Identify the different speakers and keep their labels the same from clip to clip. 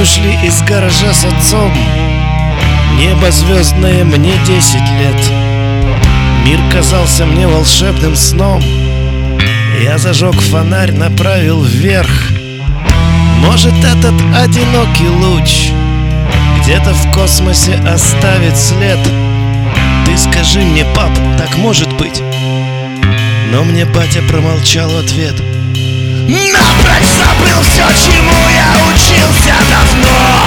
Speaker 1: Помню, шли из гаража с отцом. Небо звездное, мне 10 лет. Мир казался мне волшебным сном. Я зажег фонарь, направил вверх. Может, этот одинокий луч где-то в космосе оставит след. Ты скажи мне, пап, так может быть? Но мне батя промолчал в ответ.
Speaker 2: Напрочь забыл все, чему я учился давно.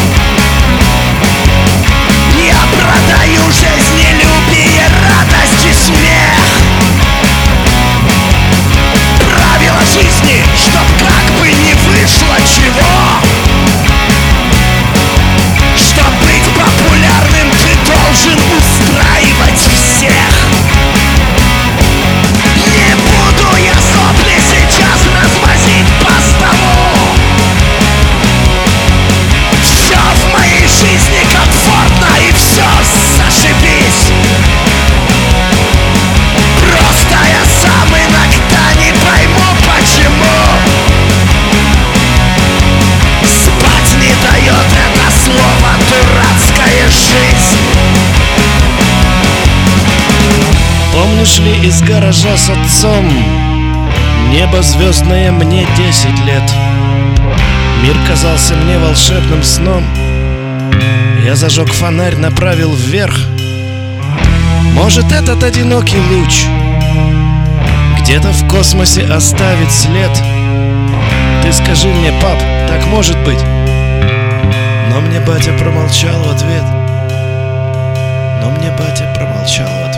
Speaker 2: Я продаю жизнелюбие, радость и смех. Правила жизни, чтоб как бы не вышло чего. Чтоб быть популярным, ты должен устраивать всех. Не буду я сопли сейчас развозить по столу. Все в моей жизни комфортно и все зашибись. Просто я сам иногда не пойму, почему спать не дает это слово дурацкая жизнь.
Speaker 1: Помню, шли из гаража с отцом. Небо звездное, мне 10 лет. Мир казался мне волшебным сном. Я зажег фонарь, направил вверх. Может, этот одинокий луч где-то в космосе оставит след. Ты скажи мне, пап, так может быть? Но мне батя промолчал в ответ.